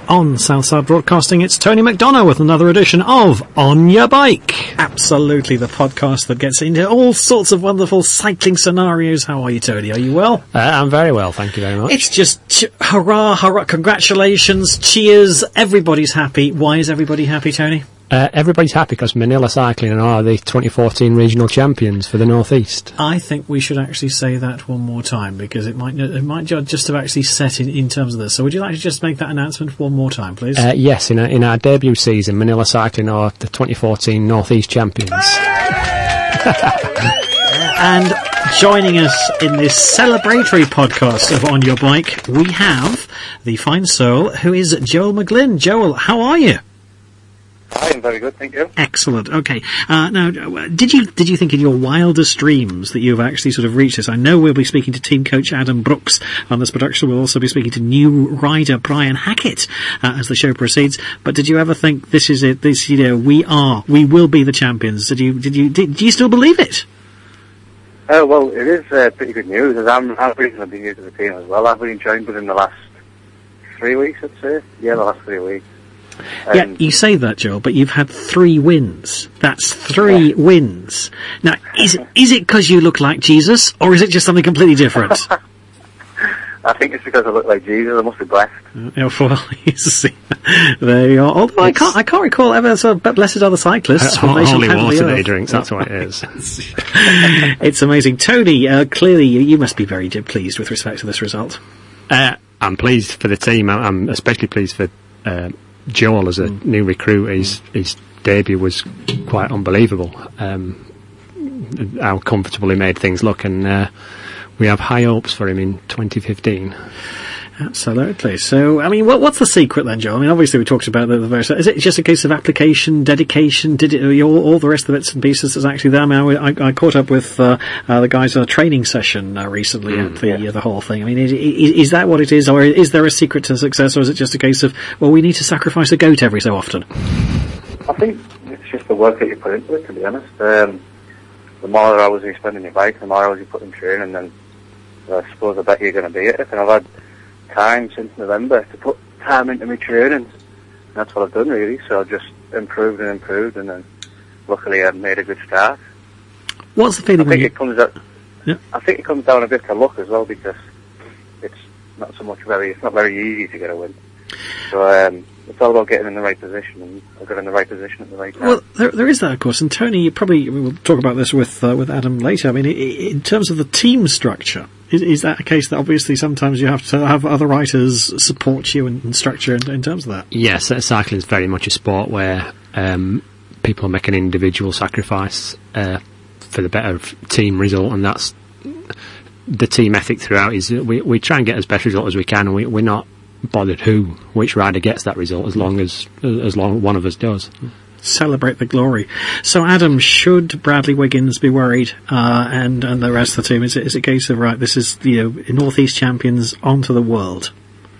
On Southside Broadcasting, it's Tony McDonough with another edition of On Your Bike. Absolutely, the podcast that gets into all sorts of wonderful cycling scenarios. How are you, Tony? Are you well? I'm very well, thank you very much. It's just hurrah, hurrah, congratulations, cheers, everybody's happy. Why is everybody happy, Tony? Everybody's happy because Manila Cycling are the 2014 regional champions for the North East. I think we should actually say that one more time because it might just have actually set in terms of this. So would you like to just make that announcement one more time, please? Yes, in our debut season, Manila Cycling are the 2014 North East champions. And joining us in this celebratory podcast of On Your Bike, we have the fine soul who is Joel McGlynn. Joel, how are you? I am very good, thank you. Excellent. Okay. Now, did you think in your wildest dreams that you've actually sort of reached this? I know we'll be speaking to team coach Adam Brooks on this production. We'll also be speaking to new rider Brian Hackett as the show proceeds. But did you ever think this is it? This, we will be the champions. Do you still believe it? Well, it is pretty good news. As I'm reasonably new to the team as well. I've been joined within the last 3 weeks, I'd say. Yeah, the last 3 weeks. Yeah, you say that, Joel, but you've had 3 wins. That's 3 wins. Now, is it because you look like Jesus, or is it just something completely different? I think it's because I look like Jesus. I must be blessed. Well, you see, there you are. Although I can't recall ever so blessed are the cyclists. Holy water that he drinks, that's what it is. It's amazing. Tony, clearly you must be very pleased with respect to this result. I'm pleased for the team. I'm especially pleased for Joel as a new recruit. His debut was quite unbelievable. How comfortable he made things look, and we have high hopes for him in 2015. Absolutely. So, I mean, what's the secret then, Joel? I mean, obviously we talked about the various. Is it just a case of application, dedication? Did it all the rest of the bits and pieces that's actually there? I mean, I caught up with the guys on a training session recently at the whole thing. I mean, is that what it is, or is there a secret to success, or is it just a case of we need to sacrifice a goat every so often? I think it's just the work that you put into it. To be honest, the more hours you spend on your bike, the more hours you put in training, and I suppose the better you're going to be at it. And I've had time since November to put time into my training. And that's what I've done really. So I've just improved, and then luckily I've made a good start. What's the feeling? I think it comes down a bit to luck as well, because it's not very easy to get a win. So it's all about getting in the right position, and I got in the right position at the right time. Well, there is that, of course. And Tony, we'll talk about this with Adam later. I mean, in terms of the team structure, is that a case that obviously sometimes you have to have other writers support you and structure in terms of that? Yes, cycling is very much a sport where people make an individual sacrifice for the better team result, and that's the team ethic throughout. Is we try and get as best result as we can, and we're not bothered which rider gets that result as long as one of us does. Celebrate the glory. So, Adam, should Bradley Wiggins be worried, and the rest of the team? Is it a case of, right, this is North East champions onto the world?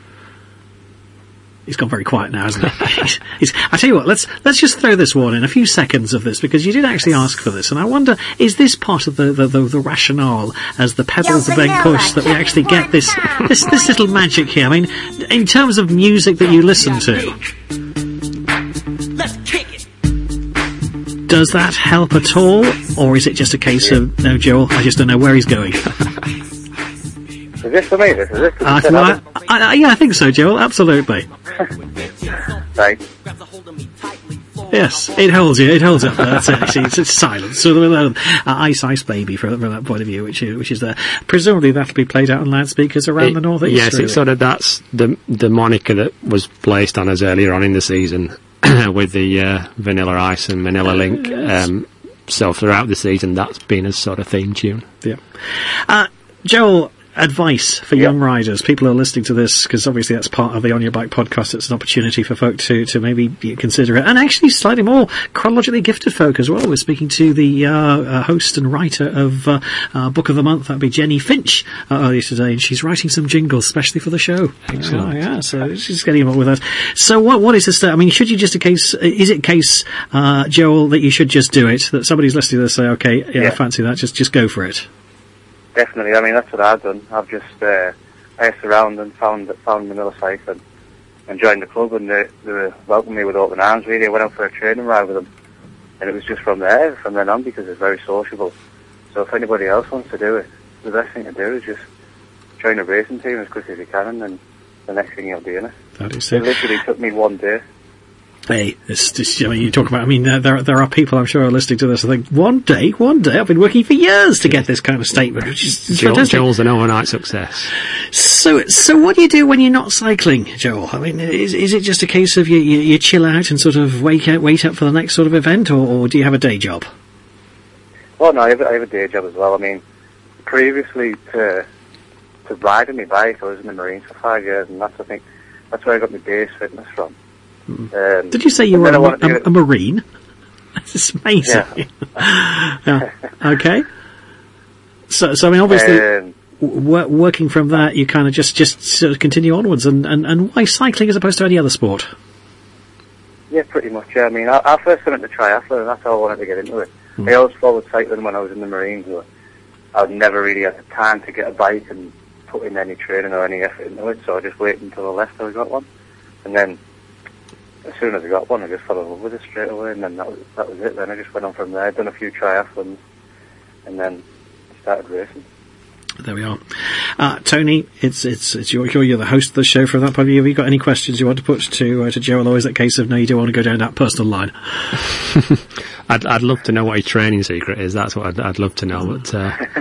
He's gone very quiet now, hasn't he? I tell you what, let's just throw this one in, a few seconds of this, because you did actually ask for this, and I wonder, is this part of the rationale as the pedals are being pushed that we actually get this little magic here? I mean, in terms of music that you listen to, does that help at all, or is it just a case of, no, Joel, I just don't know where he's going? Is this for me? Is it? I think so, Joel, absolutely. Right. Yes, it holds you. It holds up. That's it. Actually, it's silent. So Ice Baby from that point of view, which is there. Presumably that'll be played out on loudspeakers around the North East. Yes, really. It's sort of that's the moniker that was placed on us earlier on in the season with the Vanilla Ice and Manila Link. Yes. So throughout the season, that's been a sort of theme tune. Yeah. Joel, advice for young riders, people who are listening to this, because obviously that's part of the On Your Bike podcast. It's an opportunity for folk to maybe consider it, and actually slightly more chronologically gifted folk as well. We're speaking to the host and writer of Book of the Month, that'd be Jenny Finch, earlier today, and she's writing some jingles especially for the show. Excellent. So she's getting involved with us. So what is this? I mean, should you just is it a case, Joel, that you should just do it, that somebody's listening to this say, okay, I fancy that, just go for it? Definitely. I mean, that's what I've done. I've just asked around and found Manila Cycling. and joined the club, and they welcomed me with open arms. Really, I went out for a training ride with them, and it was just from then on, because it's very sociable. So if anybody else wants to do it, the best thing to do is just join a racing team as quick as you can, and then the next thing you'll be in it. That is It literally took me one day. Hey, it's just, you talk about, there are people I'm sure are listening to this and think, one day, I've been working for years to get this kind of statement, which is fantastic. Joel's an overnight success. So what do you do when you're not cycling, Joel? I mean, is it just a case of you chill out and sort of wait up for the next sort of event, or do you have a day job? Well, no, I have a day job as well. I mean, previously to riding my bike, I was in the Marines for 5 years, and that's where I got my base fitness from. Did you say you were a Marine? That's amazing. Yeah. Okay. So I mean, obviously, working from that, you kind of just sort of continue onwards. And why cycling as opposed to any other sport? Yeah, pretty much. Yeah. I mean, I first got into triathlon, and that's how I wanted to get into it. I always followed cycling when I was in the Marines. I would never really had the time to get a bike and put in any training or any effort into it, so I just waited until I left till I got one. And then, as soon as I got one, I just fell in love with it straight away, and then that was it. Then I just went on from there. I'd done a few triathlons, and then started racing. There we are. Tony, you're the host of the show. From that point of view, have you got any questions you want to put to Joel, or is it a case of no, you don't want to go down that personal line? I'd love to know what his training secret is. That's what I'd love to know, but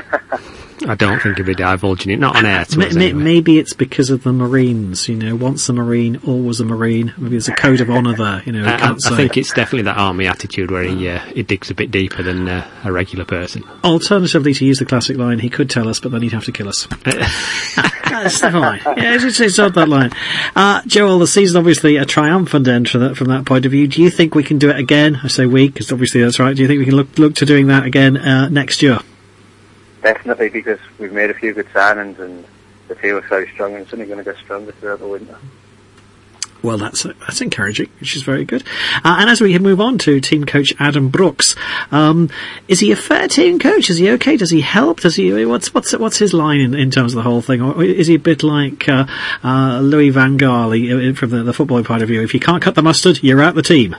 I don't think he'd be divulging it. Not on air to us, anyway. Maybe it's because of the Marines. Once a Marine, always a Marine. Maybe there's a code of honour there. I think it's definitely that army attitude where he digs a bit deeper than a regular person. Alternatively, to use the classic line, he could tell us, but then he'd have to kill us. That's the line. Yeah, it's on that line. Joel, the season obviously a triumphant end from that point of view. Do you think we can do it again? I say we, because obviously that's right. Do you think we can look to doing that again next year? Definitely, because we've made a few good signings, and the team is very strong, and it's only going to get stronger throughout the winter. Well, that's encouraging, which is very good. And as we move on to team coach Adam Brooks, is he a fair team coach? Is he okay? Does he help? What's his line in terms of the whole thing? Or is he a bit like Louis van Gaal from the footballing point of view? If you can't cut the mustard, you're out the team.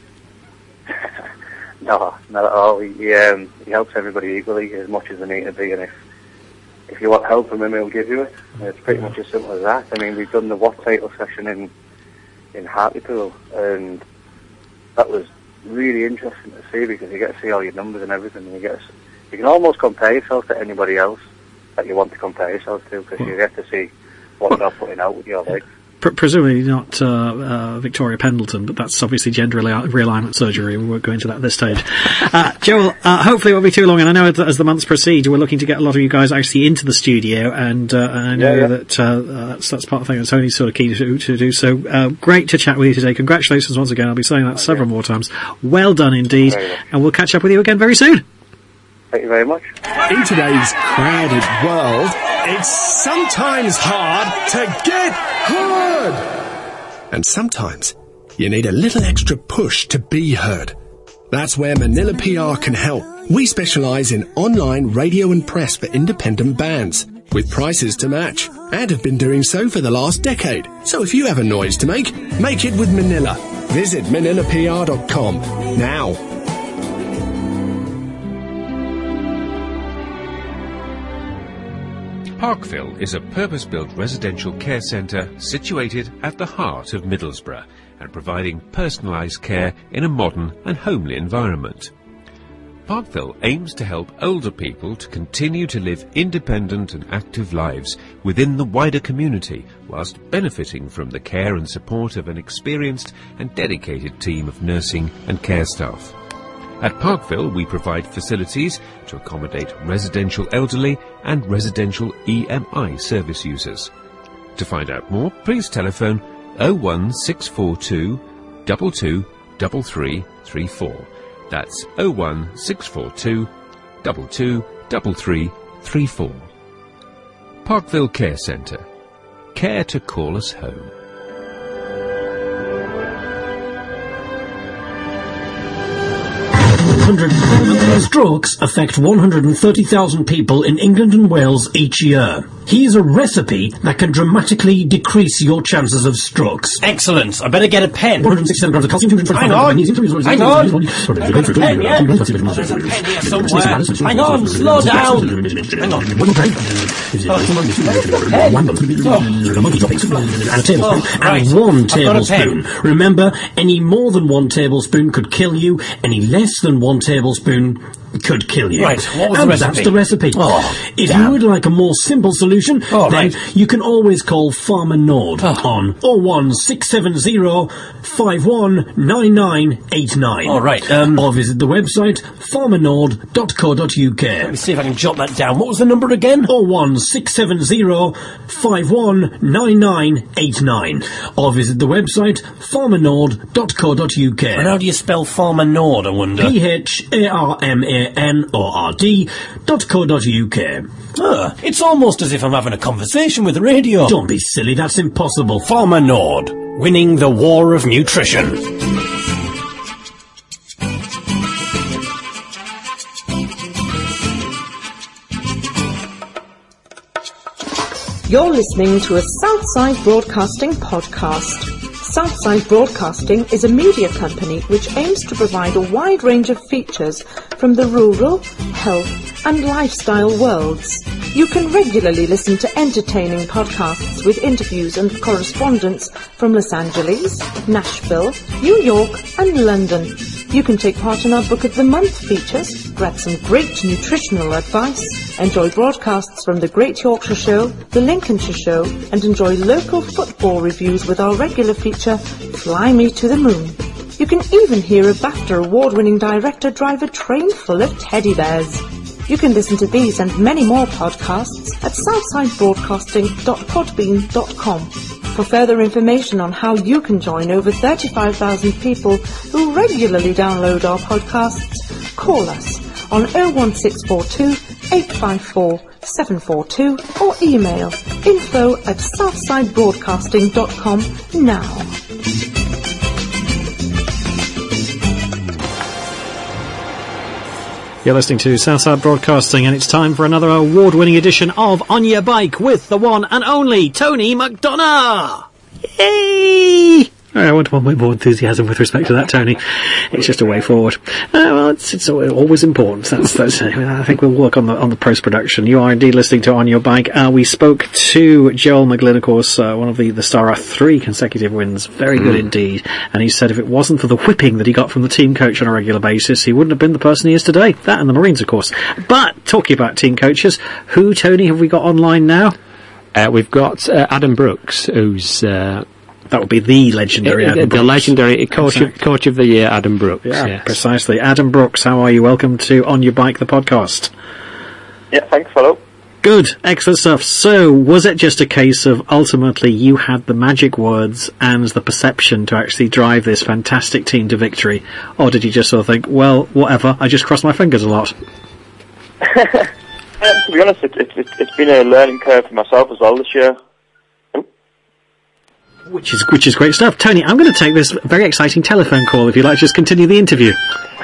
No, not at all. He helps everybody equally as much as they need to be, and if you want help from him, he'll give you it. It's pretty much as simple as that. I mean, we've done the What title session in Hartlepool, and that was really interesting to see, because you get to see all your numbers and everything, and you can almost compare yourself to anybody else that you want to compare yourself to, because you get to see what they're putting out with your legs. Presumably not Victoria Pendleton, but that's obviously gender realignment surgery. We won't go into that at this stage. Joel, hopefully it won't be too long, and I know as the months proceed, we're looking to get a lot of you guys actually into the studio, and I know that that's part of the thing that Tony's sort of keen to do. So great to chat with you today. Congratulations once again. I'll be saying that several more times. Well done indeed, and we'll catch up with you again very soon. Thank you very much. In today's crowded world, it's sometimes hard to get heard. And sometimes you need a little extra push to be heard. That's where Manila PR can help. We specialise in online radio and press for independent bands, with prices to match, and have been doing so for the last decade. So if you have a noise to make it with Manila. Visit manilapr.com now. Parkville is a purpose-built residential care centre situated at the heart of Middlesbrough and providing personalised care in a modern and homely environment. Parkville aims to help older people to continue to live independent and active lives within the wider community whilst benefiting from the care and support of an experienced and dedicated team of nursing and care staff. At Parkville, we provide facilities to accommodate residential elderly and residential EMI service users. To find out more, please telephone 01642 22 3334. That's 01642 22 3334. Parkville Care Centre. Care to call us home. Strokes affect 130,000 people in England and Wales each year. Here's a recipe that can dramatically decrease your chances of strokes. Excellent. I better get a pen. 167 grams of calcium, 225 Hang on. Hang on. There's a pen, yeah? There's a pen here somewhere. Hang on, slow down. Hang on. And a tablespoon. Right. And 1 I've got a tablespoon. Remember, any more than 1 tablespoon could kill you. Any less than 1 tablespoon could kill you. Right, what was the and recipe? that's the recipe. Oh, if damn. you would like a more simple solution, then right. you can always call Farmer Nord on 01670 519989. All right, or visit the website farmernord.co.uk. Let me see if I can jot that down. What was the number again? 01670 519989. Or visit the website farmernord.co.uk. And how do you spell Farmer Nord, I wonder? PHARMANORD.co.uk. It's almost as if I'm having a conversation with the radio. Don't be silly, that's impossible. Farmer Nord, winning the war of nutrition. You're listening to a Southside Broadcasting podcast. Southside Broadcasting is a media company which aims to provide a wide range of features from the rural, health and lifestyle worlds. You can regularly listen to entertaining podcasts with interviews and correspondence from Los Angeles, Nashville, New York and London. You can take part in our Book of the Month features, grab some great nutritional advice, enjoy broadcasts from the Great Yorkshire Show, the Lincolnshire Show, and enjoy local football reviews with our regular feature, Fly Me to the Moon. You can even hear a BAFTA award-winning director drive a train full of teddy bears. You can listen to these and many more podcasts at southsidebroadcasting.podbean.com. For further information on how you can join over 35,000 people who regularly download our podcasts, call us on 01642 854 742 or email info@southsidebroadcasting.com now. You're listening to Southside Broadcasting, and it's time for another award-winning edition of On Your Bike with the one and only Tony McDonough! Yay! I want one more enthusiasm with respect to that, Tony. It's just a way forward. Well, it's always important. That's. I think we'll work on the post-production. You are indeed listening to On Your Bike. We spoke to Joel McGlynn, of course, one of the star of 3 consecutive wins. Very good indeed. And he said if it wasn't for the whipping that he got from the team coach on a regular basis, he wouldn't have been the person he is today. That and the Marines, of course. But talking about team coaches, who, Tony, have we got online now? We've got Adam Brooks, who's that would be the legendary Adam Brooks. The legendary coach of the year, Adam Brooks. Yeah, yes. Precisely. Adam Brooks, how are you? Welcome to On Your Bike, the podcast. Yeah, thanks, hello. Good, excellent stuff. So, was it just a case of ultimately you had the magic words and the perception to actually drive this fantastic team to victory? Or did you just sort of think, well, whatever, I just cross my fingers a lot? To be honest, it's been a learning curve for myself as well this year. Which is great stuff. Tony, I'm going to take this very exciting telephone call if you'd like to just continue the interview.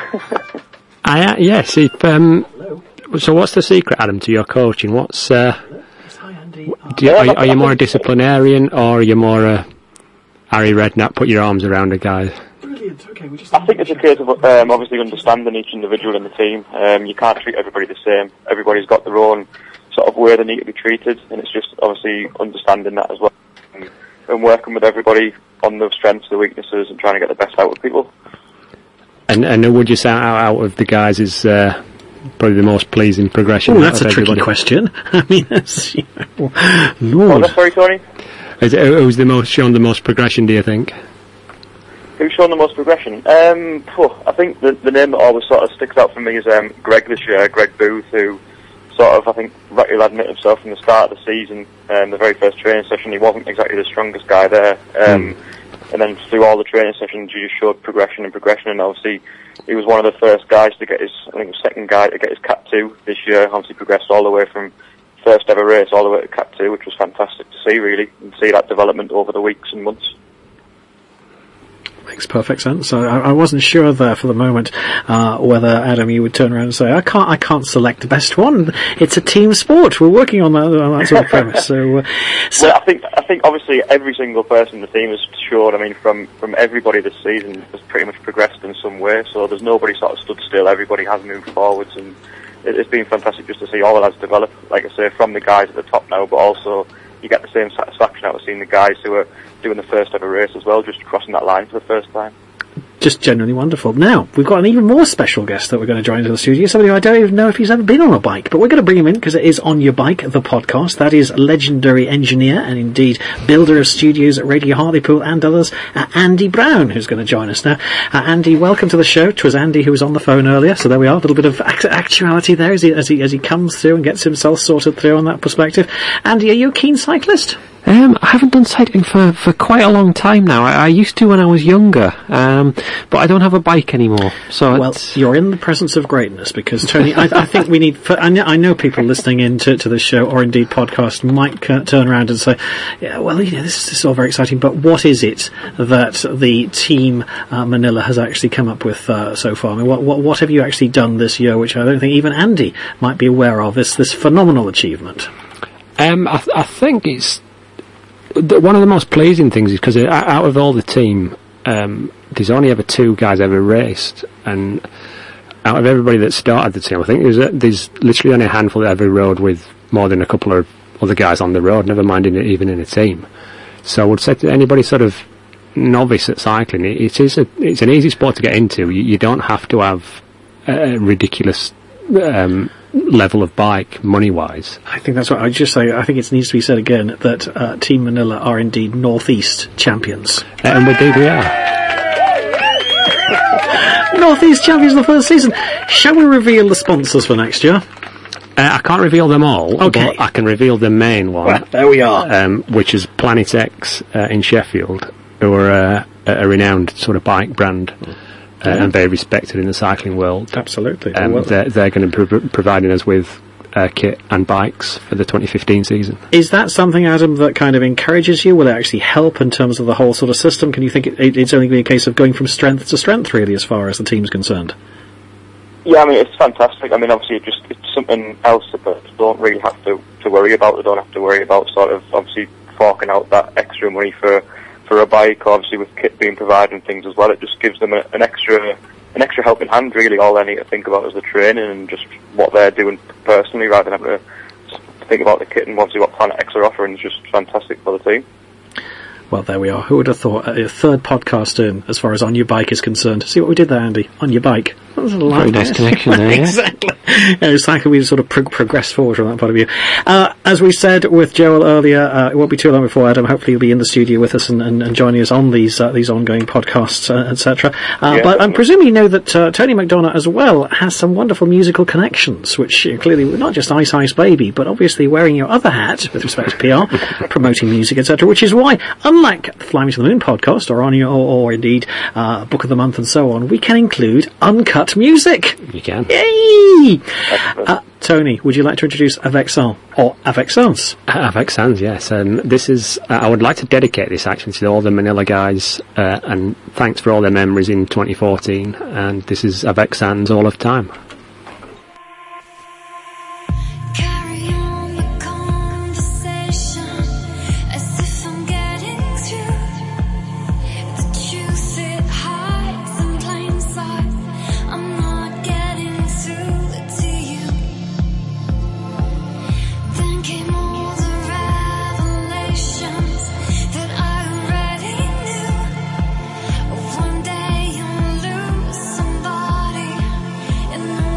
Yes. So what's the secret, Adam, to your coaching? What's are you more a disciplinarian, or are you more a Harry Redknapp, put your arms around a guy? Brilliant. Okay, I think it's a case of obviously understanding each individual in the team. You can't treat everybody the same. Everybody's got their own sort of way they need to be treated, and it's just obviously understanding that as well. And working with everybody on the strengths, the weaknesses, and trying to get the best out of people. And would you say out of the guys is probably the most pleasing progression? Oh, that's a tricky question. I mean, that's, Lord. Oh, that's sorry, Tony. Who's shown the most progression, do you think? Who's shown the most progression? I think the name that always sort of sticks out for me is Greg this year, Greg Booth, who sort of, I think, he'll admit himself from the start of the season, the very first training session, he wasn't exactly the strongest guy there. And then through all the training sessions, you just showed progression, and obviously he was one of the first guys to get second guy to get his Cat 2 this year. Obviously progressed all the way from first ever race all the way to Cat 2, which was fantastic to see, really, and see that development over the weeks and months. makes perfect sense. I wasn't sure there for the moment whether, Adam, you would turn around and say, I can't select the best one. It's a team sport. We're working on that sort of premise. So well, I think obviously every single person in the team has shown. I mean, from everybody this season has pretty much progressed in some way. So there's nobody sort of stood still. Everybody has moved forwards, and it's been fantastic just to see all the lads develop. Like I say, from the guys at the top now, but also you get the same satisfaction out of seeing the guys who are doing the first ever race as well, just crossing that line for the first time. Just generally wonderful. Now, we've got an even more special guest that we're going to join into the studio, somebody who I don't even know if he's ever been on a bike, but we're going to bring him in because it is On Your Bike, the podcast. That is legendary engineer and indeed builder of studios at Radio Hartlepool and others, Andy Brown, who's going to join us now. Andy, welcome to the show. 'Twas Andy who was on the phone earlier, so there we are, a little bit of actuality there as he comes through and gets himself sorted through on that perspective. Andy, are you a keen cyclist? I haven't done cycling for quite a long time now. I used to when I was younger, but I don't have a bike anymore. So well, you're in the presence of greatness because, Tony, I think we need... I know people listening in to the show or indeed podcast might turn around and say, yeah, well, this is all very exciting, but what is it that the team Manila has actually come up with so far? I mean, what have you actually done this year, which I don't think even Andy might be aware of, this phenomenal achievement? I think it's... One of the most pleasing things is because out of all the team, there's only ever 2 guys ever raced, and out of everybody that started the team, I think there's literally only a handful that ever rode with more than a couple of other guys on the road, never mind even in a team. So I would say to anybody sort of novice at cycling, it's an easy sport to get into. You don't have to have a ridiculous level of bike money-wise. I think that's what I'd just say. I think it needs to be said again that Team Manila are indeed Northeast champions. And indeed we are. Northeast champions in the first season. Shall we reveal the sponsors for next year? I can't reveal them all, okay, but I can reveal the main one. Well, there we are. Which is Planet X in Sheffield, who are a renowned sort of bike brand. And very respected in the cycling world. Absolutely. They're going to be providing us with kit and bikes for the 2015 season. Is that something, Adam, that kind of encourages you? Will it actually help in terms of the whole sort of system? Can you think it's only going to be a case of going from strength to strength, really, as far as the team's concerned? Yeah, I mean, it's fantastic. I mean, obviously, it's something else that they don't really have to worry about. They don't have to worry about sort of, obviously, forking out that extra money for a bike, obviously with kit being provided and things as well. It just gives them an extra helping hand, really. All they need to think about is the training and just what they're doing personally, rather than having to think about the kit and obviously what Planet X are offering is just fantastic for the team. Well, there we are. Who would have thought a third podcast in, as far as On Your Bike is concerned? See what we did there, Andy? On Your Bike. That was a very nice connection there, yeah. Exactly. It's like we sort of progress forward from that point of view. As we said with Joel earlier, it won't be too long before Adam, hopefully you'll be in the studio with us and joining us on these ongoing podcasts, etc. But I'm presuming you know that Tony McDonough as well has some wonderful musical connections, which clearly not just Ice Ice Baby, but obviously wearing your other hat with respect to PR, promoting music, etc., which is why, unlike the Fly Me to the Moon podcast or or indeed Book of the Month and so on, we can include uncut music. You can. Yay! Tony, would you like to introduce Avec Sans or Avec Sans? Avec Sans, yes. This is, I would like to dedicate this actually to all the Manila guys, and thanks for all their memories in 2014. And this is Avec Sans All of Time. One day you'll lose somebody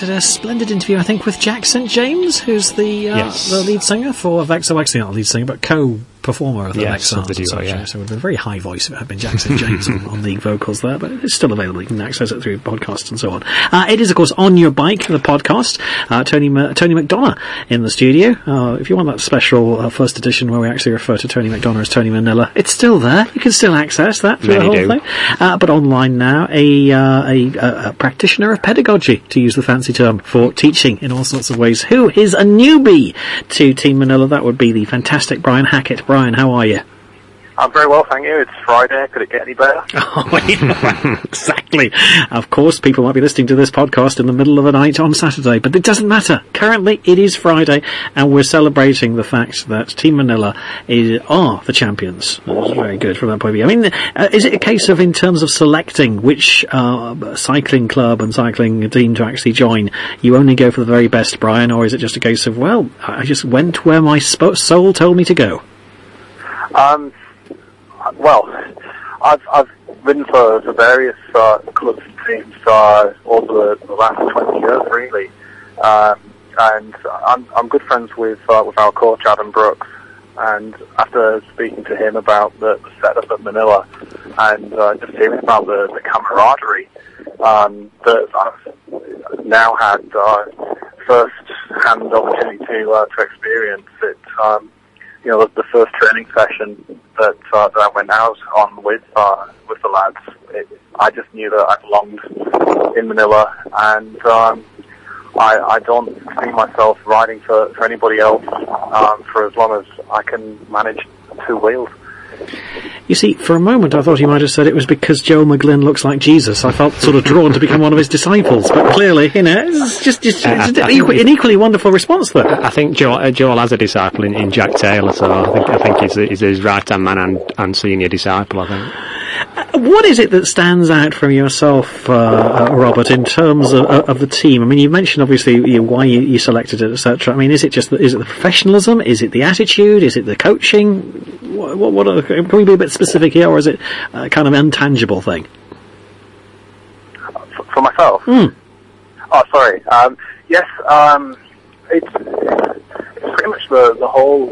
did a splendid interview, I think, with Jack St. James, who's the lead singer for Vexar. Actually, not lead singer, but co-performer of the Vexar. So with a very high voice, it had been Jack St. James on lead vocals there, but it's still available. You can access it through podcasts and so on. It is, of course, On Your Bike, the podcast. Tony McDonough in the studio. If you want that special first edition where we actually refer to Tony McDonough as Tony Manila, it's still there. You can still access that through the whole thing. But online now, a practitioner of pedagogy, to use the fancy term, for teaching in all sorts of ways. Who is a newbie to Team Manila? That would be the fantastic Brian Hackett. Brian, how are you? I'm very well, thank you. It's Friday. Could it get any better? Exactly. Of course, people might be listening to this podcast in the middle of the night on Saturday, but it doesn't matter. Currently, it is Friday, and we're celebrating the fact that Team Manila are the champions. That's very good from that point of view. I mean, is it a case of, in terms of selecting which cycling club and cycling team to actually join, you only go for the very best, Brian, or is it just a case of, well, I just went where my soul told me to go? Well, I've ridden for various clubs and teams over the last 20 years, really, and I'm good friends with our coach Adam Brooks. And after speaking to him about the setup at Manila and just hearing about the camaraderie that I've now had first-hand opportunity to experience it. The first training session that I went out on with the lads, I just knew that I belonged in Manila, and I don't see myself riding for anybody else for as long as I can manage two wheels. You see, for a moment I thought you might have said it was because Joel McGlynn looks like Jesus. I felt sort of drawn to become one of his disciples, but clearly, it's just an equally wonderful response there. I think Joel has a disciple in Jack Taylor, so I think he's his right-hand man and senior disciple, I think. What is it that stands out from yourself, Robert, in terms of the team? I mean, you mentioned obviously why you selected it, etc. I mean, is it the professionalism? Is it the attitude? Is it the coaching? Can we be a bit specific here, or is it a kind of intangible thing? For myself? Oh, sorry. Yes, it's pretty much the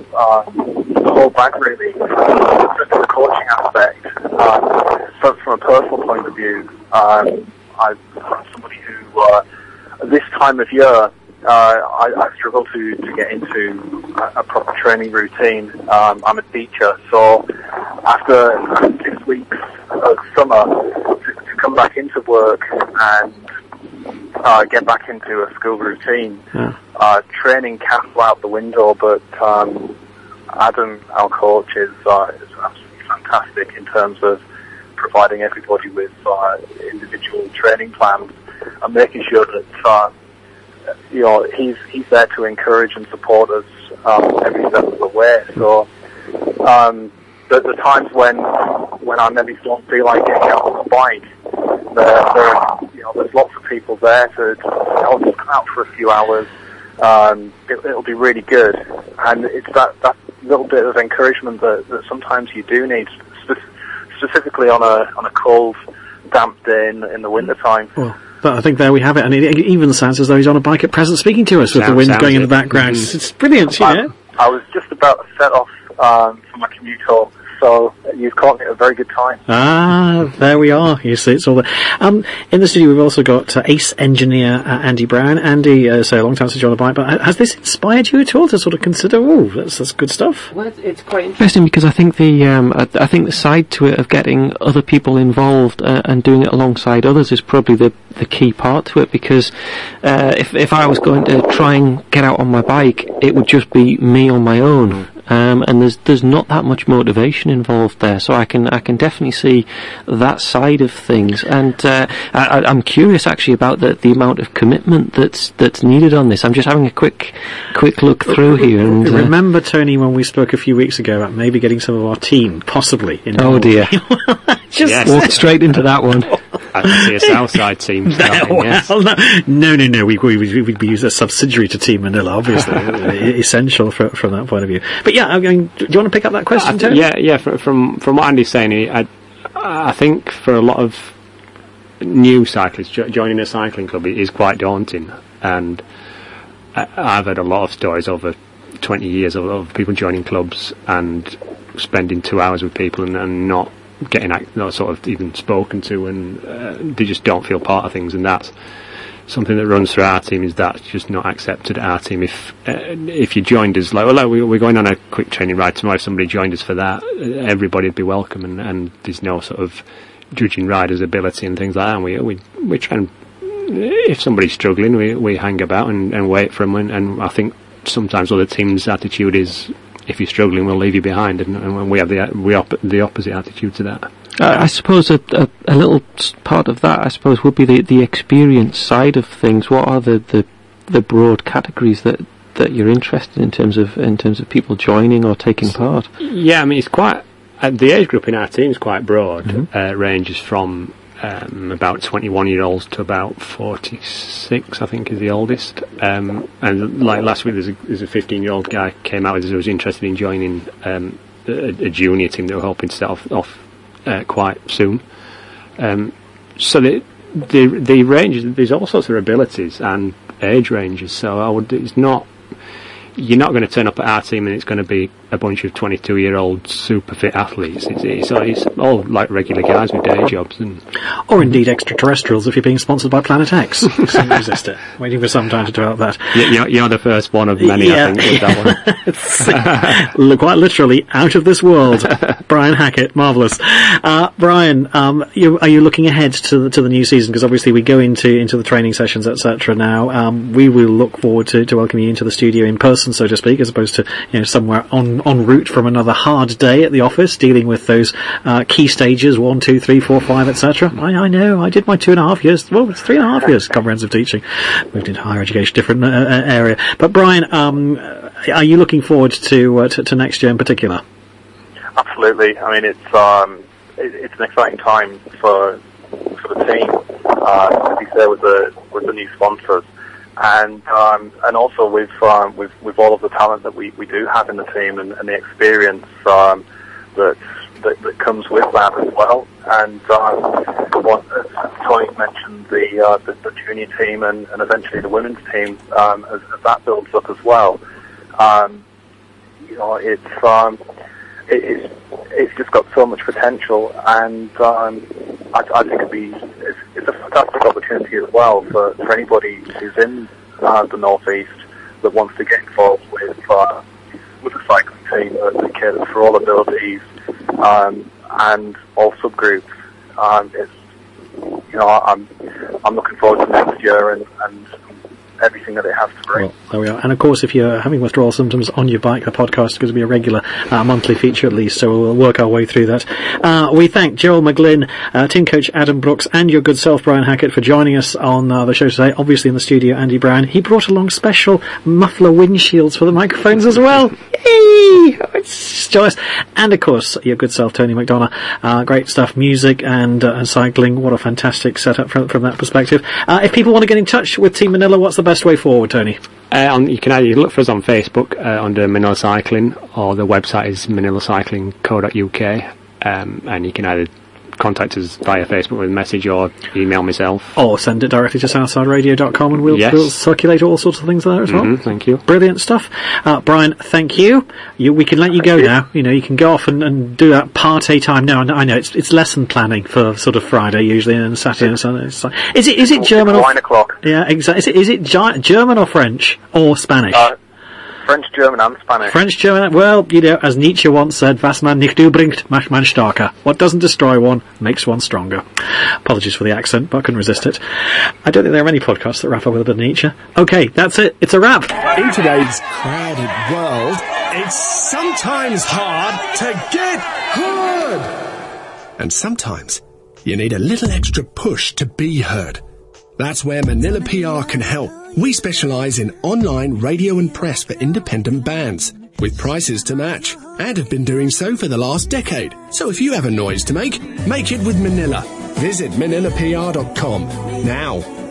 whole bag, really. Just the coaching aspect. But from a personal point of view, I'm somebody who, this time of year, I struggle to get into a proper training routine. I'm a teacher, so after 6 weeks of summer, to come back into work and get back into a school routine, training can't go out the window, but Adam, our coach, is absolutely fantastic in terms of providing everybody with individual training plans and making sure that he's there to encourage and support us every step of the way. So the times when I maybe don't feel like getting out on the bike, there's lots of people there to just come out for a few hours. It'll be really good, and it's that little bit of encouragement that sometimes you do need, specifically on a cold, damp day in the winter time. Well, but I think there we have it, and it even sounds as though he's on a bike at present speaking to us with the wind going in the background. It's brilliant, I was just about to set off for my commute home, so you've caught me at a very good time. There we are. You see, it's all there. In the studio we've also got ace engineer Andy Brown. Andy, a long time since you're on the bike, but has this inspired you at all to sort of consider, that's good stuff? Well, it's quite interesting because I think the side to it of getting other people involved and doing it alongside others is probably the key part to it, because if I was going to try and get out on my bike, it would just be me on my own. And there's not that much motivation involved there, so I can definitely see that side of things. And I'm curious actually about the amount of commitment that's needed on this. I'm just having a quick look through here. And remember, Tony, when we spoke a few weeks ago about maybe getting some of our team possibly involved? Oh dear, just walked straight into that one. I can see a Southside team starting, yes. No. We'd be a subsidiary to Team Manila, obviously, essential from that point of view. But yeah, do you want to pick up that question, Tony? Yeah. From what Andy's saying, I think for a lot of new cyclists, joining a cycling club is quite daunting. and I've had a lot of stories over 20 years of people joining clubs and spending 2 hours with people and not getting not sort of even spoken to, and they just don't feel part of things, and that's something that runs through our team. Is that's just not accepted at our team. If you joined us, like, well, we're going on a quick training ride tomorrow, if somebody joined us for that, everybody would be welcome, and there's no sort of judging riders' ability and things like that, and we try and, if somebody's struggling, we hang about and wait for them, and I think sometimes other teams' attitude is, if you're struggling, we'll leave you behind, and we have the opposite attitude to that. I suppose a little part of that, I suppose, would be the experience side of things. What are the broad categories that you're interested in terms of people joining or taking part? Yeah, I mean, it's quite the age group in our team is quite broad. Mm-hmm. Ranges from about 21-year-olds to about 46, I think, is the oldest. And like last week, there's a 15-year-old guy came out who was interested in joining a junior team that were hoping to set off quite soon. So the ranges, there's all sorts of abilities and age ranges. So you're not going to turn up at our team and it's going to be a bunch of 22-year-old super fit athletes. It's all like regular guys with day jobs, or indeed extraterrestrials if you're being sponsored by Planet X. Can't resist it. Waiting for some time to develop that. You're the first one of many, I think, with that one. Quite literally out of this world. Brian Hackett, marvellous. Brian, are you looking ahead to the new season? Because obviously we go into the training sessions, etc. now. We will look forward to welcoming you into the studio in person, so to speak, as opposed to somewhere en route from another hard day at the office, dealing with those key stages 1, 2, 3, 4, 5, etc. I know. I did my 2.5 years. Well, it's 3.5 years comprehensive teaching. Moved into higher education, different area. But Brian, are you looking forward to next year in particular? Absolutely. I mean, it's an exciting time for the team, as you say, with the new sponsors. And also with all of the talent that we do have in the team and the experience that comes with that as well. And as Tony mentioned, the junior team and eventually the women's team, as that builds up as well. It's just got so much potential, and I think it's a fantastic opportunity as well for anybody who's in the northeast that wants to get involved with a cycling team that caters for all abilities and all subgroups. I'm looking forward to next year and everything that it has to bring. Well, there we are. And of course, if you're having withdrawal symptoms on your bike, the podcast is going to be a regular monthly feature at least, so we'll work our way through that. We thank Joel McGlynn, team coach Adam Brooks, and your good self, Brian Hackett, for joining us on the show today. Obviously in the studio, Andy Brown. He brought along special muffler windshields for the microphones as well. Yay! It's joyous. And of course, your good self, Tony McDonough. Great stuff, music and cycling. What a fantastic setup from that perspective. If people want to get in touch with Team Manila, what's the best way forward, Tony? You can either look for us on Facebook under Manila Cycling, or the website is manilacycling.co.uk, and you can either contact us via Facebook with a message or email myself. Or send it directly to southsideradio.com and we'll circulate all sorts of things there as well. Thank you. Brilliant stuff. Brian, thank you. We can let you go now. You can go off and do that party time now. I know it's lesson planning for sort of Friday usually, and Saturday and Sunday. Is it German or 9 o'clock? Yeah, exactly. Is it German or French or Spanish? French, German and Spanish. French, German, well, as Nietzsche once said, was man nicht umbringt, macht man starker. What doesn't destroy one makes one stronger. Apologies for the accent, but I couldn't resist it. I don't think there are many podcasts that wrap up with a bit of Nietzsche. Okay, that's it. It's a wrap. In today's crowded world, it's sometimes hard to get heard. And sometimes you need a little extra push to be heard. That's where Manila PR can help. We specialise in online radio and press for independent bands, with prices to match, and have been doing so for the last decade. So if you have a noise to make it with Manila. Visit manilapr.com now.